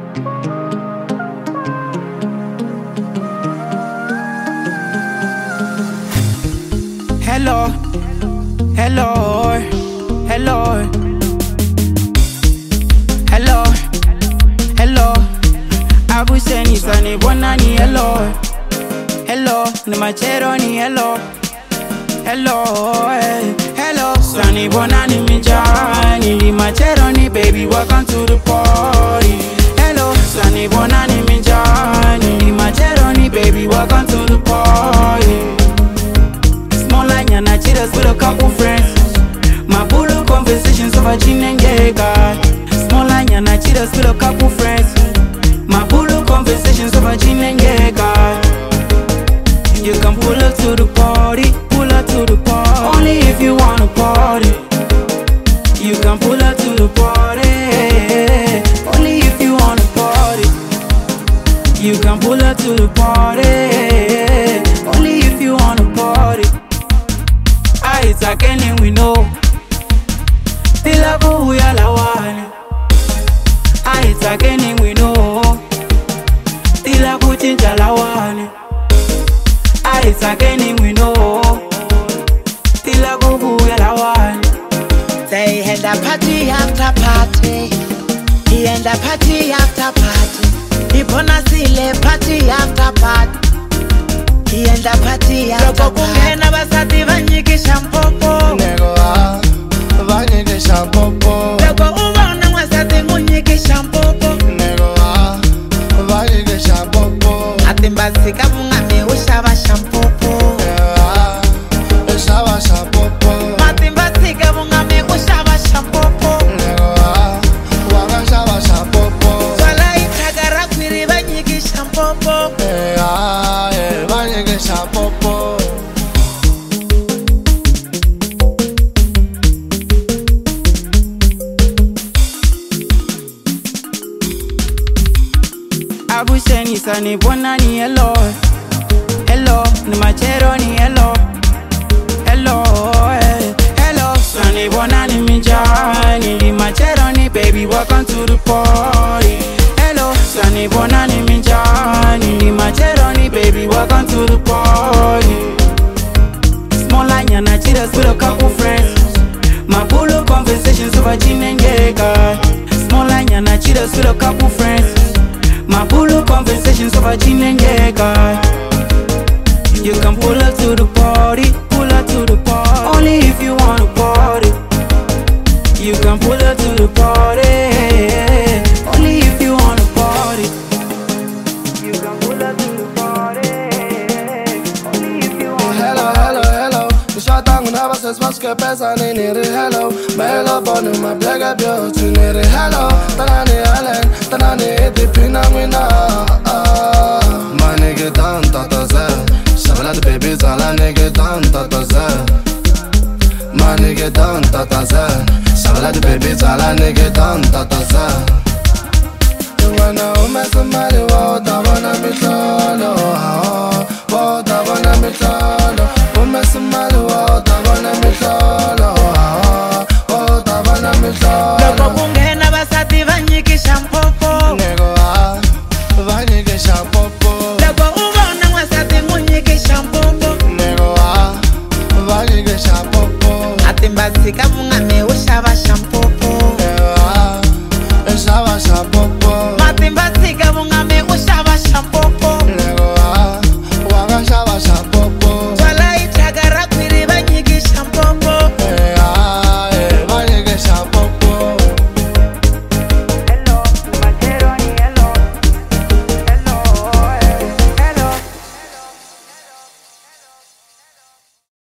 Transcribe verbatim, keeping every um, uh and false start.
Hello, hello, hello, hello, hello. Abuseni sani bonani hello, hello. Ni machero ni hello, hello, eh, hello. Sani bonani mijani, ni machero ni baby. Welcome to the party. Hello, sani bonani mijani, ni machero ni baby. Welcome to the party. And I cheat us with a couple friends. My bulu conversations over gin and Jaeger. Small line and I cheat us with a couple friends. My bulu conversations over gin and Jaeger. You can pull up to the party, pull up to the party. Only if you wanna party. You can pull up to the party. Only if you wanna party. You can pull up to the party. Only if you wanna party. It's a Kenny we know. Tila buhu ya lawani. Ah, it's a Kenny we know. Tila kuchinja lawani. Ah, it's a Kenny we know. Tila buhu ya lawani. They had a party after party. He had a party after party. He wanna see a party after party. He and a party after party. Kungena basati vanyikisha mpopo. Nego ah, vanyikisha mpopo. Loko ubona wasati munyikisha mpopo. Nego ah, vanyikisha mpopo. Atimbasi kabungame ushaba shampopo. Ah, ushaba shampopo. Atimbasi kabungame ushaba shampopo. Nego ah, wanga shaba shampopo. Swala itagara kwiri vanyikisha mpopo. Ah, yeah, vanyikisha mpopo. Abuseni sani bonani hello, hello. Ni machero ni hello, hello, eh, hello. Sani bonani mijani, ni machero ni baby. Welcome to the party. Hello, sani bonani mijani, ni machero ni baby. Welcome to the party. Small line and I cheat us with a couple friends. My bulu conversations over gin and Jaeger. Small line and I cheat us with a couple friends. My bulu conversations over gin and Jaeger. You can pull up to the party, pull up to the party. Only if you wanna party. You can pull up to the party. Only if you wanna party. You can pull up to the party. Only if you wanna Hello, hello, hello. Nishatangu na basa smaske pesa ni niri hello. Melo bonu ma blega beauty niri hello. Tanani Allen, tanani iti pinamina. Ma nigga dan tata ze. Shabla de baby zala nigga dan tata ze. Ma nigga dan tata ze. Shabla de baby zala nigga dan tata ze. Wana umesa mali wa utabona mitlolo. Wa utabona mitlolo. Umesa mali wa utabona mitlolo. Wa utabona mitlolo. Loko kungena basati vanyikisha mpopo. Nego ah, vanyikisha mpopo. Loko ubona wasati munyikisha mpopo. Nego ah, vanyikisha mpopo. Atimbasi kabungame